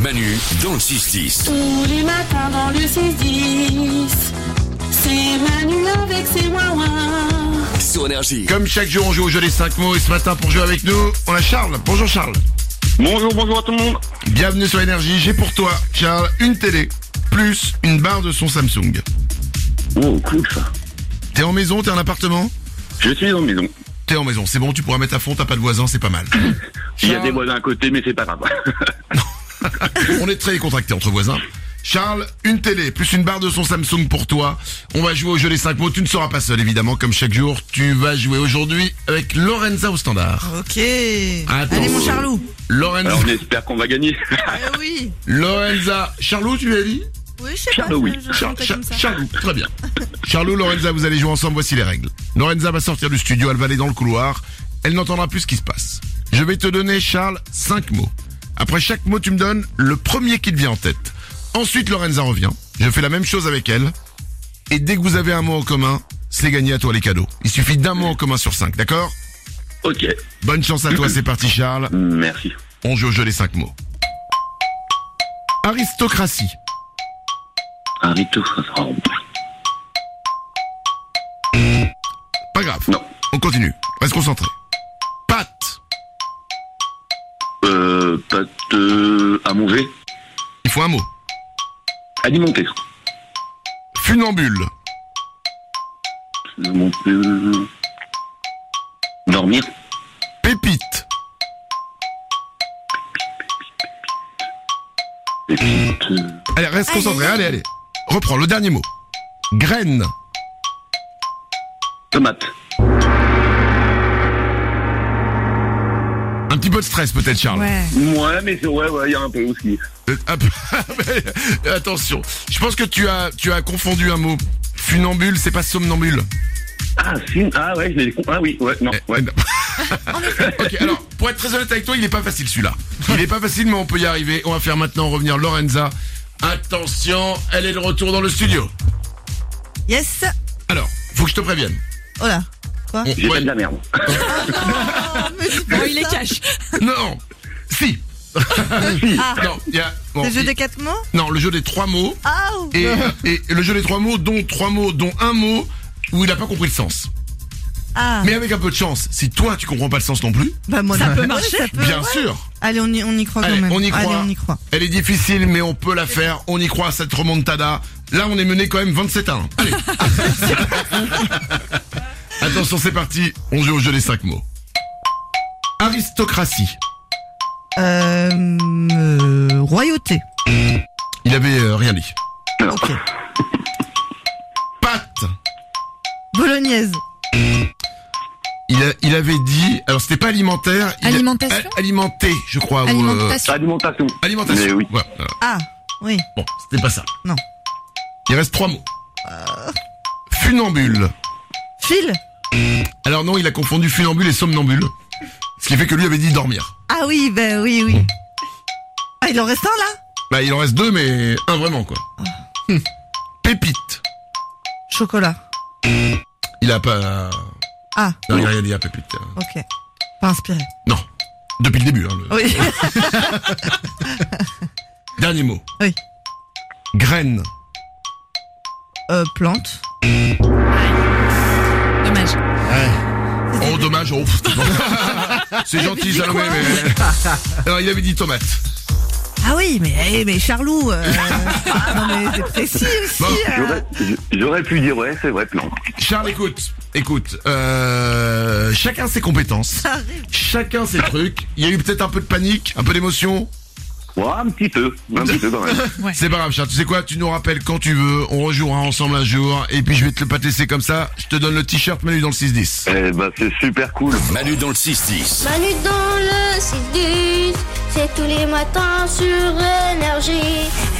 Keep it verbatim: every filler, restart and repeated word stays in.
Manu dans le six dix. Tous les matins dans le six dix, c'est Manu avec ses ouin-ouin. Sur Énergie. Comme chaque jour, on joue au jeu des cinq mots et ce matin, pour jouer avec nous, on a Charles. Bonjour Charles. Bonjour, bonjour à tout le monde. Bienvenue sur Énergie. J'ai pour toi, Charles, une télé plus une barre de son Samsung. Oh, cool ça. T'es en maison, t'es en appartement? Je suis en maison. T'es en maison, c'est bon, tu pourras mettre à fond, t'as pas de voisins, c'est pas mal. Il y a Charles- des voisins à côté, mais c'est pas grave. On est très contractés entre voisins. Charles, une télé plus une barre de son Samsung pour toi. On va jouer au jeu des cinq mots. Tu ne seras pas seul, évidemment, comme chaque jour. Tu vas jouer aujourd'hui avec Lorenza au standard. Ok. Attends. Allez mon Charlot. Lorenza, Alors on espère qu'on va gagner. Eh oui. Lorenza, Charlot, tu l'as dit? Oui, je sais Charlot, pas. oui. je- je Char- sentais Char- comme ça. Charlot, très bien. Charlot, Lorenza, vous allez jouer ensemble, voici les règles. Lorenza va sortir du studio, elle va aller dans le couloir. Elle n'entendra plus ce qui se passe. Je vais te donner, Charles, cinq mots. Après chaque mot, tu me donnes le premier qui te vient en tête. Ensuite, Lorenza revient. Je fais la même chose avec elle. Et dès que vous avez un mot en commun, c'est gagné à toi les cadeaux. Il suffit d'un mot en commun sur cinq, d'accord? Ok, Bonne chance à toi, c'est parti Charles. merci. On joue au jeu des cinq mots. Aristocratie. Un rito, ça sera... Pas grave. Non. On continue. Reste concentré. Pâte. Euh, pâte euh, à manger. Il faut un mot. Alimenter. Funambule. On peut... Dormir. Pépite. Pépite. euh, Allez, reste Aïe, concentré. aïe, aïe. Allez, allez. Reprends le dernier mot. Graine. Tomate. Un petit peu de stress peut-être, Charles. Ouais. Ouais, mais c'est... Ouais, ouais, il y a un peu aussi. Euh, un peu- Mais, attention. Je pense que tu as, tu as confondu un mot. Funambule, c'est pas somnambule. Ah, si... Ah ouais, je l'ai... Ah oui, ouais, non, Eh, ouais. eh, non. Ok, alors, pour être très honnête avec toi, il est pas facile celui-là. Il est pas facile, mais on peut y arriver. On va faire maintenant revenir Lorenza. Attention, elle est de retour dans le studio. Yes. Alors, faut que je te prévienne. Oh là. Quoi? On- J'ai ouais. fait de la merde. Bon, il est cash. Non, si. Ah. Non, il y a. bon, Le jeu il- des quatre mots? Non, le jeu des trois mots. Ah. Et, et le jeu des trois mots, dont trois mots, dont un mot où il n'a pas compris le sens. Ah. Mais avec un peu de chance, si toi tu comprends pas le sens non plus, Bah, moi, Ça non. peut Ouais, marcher. ça peut, bien ouais. sûr. Allez, on y, on y croit Allez, quand même. on y croit. Allez, on y croit. Elle est difficile, mais on peut la faire. On y croit à cette remontada. Là, on est mené quand même vingt-sept à un. Allez. Attention, c'est parti. On joue au jeu des cinq mots. Aristocratie. Euh, euh, royauté. Il avait euh, rien dit. Ok. Pâte. Bolognaise. Il, a- il avait dit. Alors, c'était pas alimentaire. il a- Alimentation a- Alimenté, je crois. ou, euh, Alimentation. Alimentation. alimentation. Mais oui. Ouais, euh, Ah. Oui. bon, c'était pas ça. Non. Il reste trois mots. Funambule. Fil. Alors non, il a confondu funambule et somnambule. Ce qui fait que lui avait dit dormir. Ah oui, ben oui, oui. Ah, il en reste un là? Bah, il en reste deux, mais un vraiment, quoi. Hum. Pépite. Chocolat. Il a pas... Ah. Non, il a rien dit à Pépite. Ok. Pas inspiré. Non. Depuis le début, hein. le- Oui. Dernier mot. Oui. Graine. euh, plante. Dommage. Oh, dommage. Oh, pff, c'est gentil, Salomé, mais... Alors, il avait dit tomate. Ah oui, mais, eh, mais Charlot, euh... ah, non mais c'est précis aussi. Bon, euh. J'aurais, j'aurais pu dire ouais, c'est vrai, non. Charles, écoute. Écoute. Euh, chacun ses compétences. Ça arrive. Chacun ses trucs. Il y a eu peut-être un peu de panique, un peu d'émotion. Ouais, un petit peu. Un petit peu quand même. Ouais. C'est pas grave, Charles. Tu sais quoi? Tu nous rappelles quand tu veux. On rejouera ensemble un jour. Et puis je vais te le pas te laisser comme ça. Je te donne le t-shirt Manu dans le six dix. Eh bah c'est super cool. Manu dans le six dix. Manu dans le six dix, c'est tous les matins sur Énergie.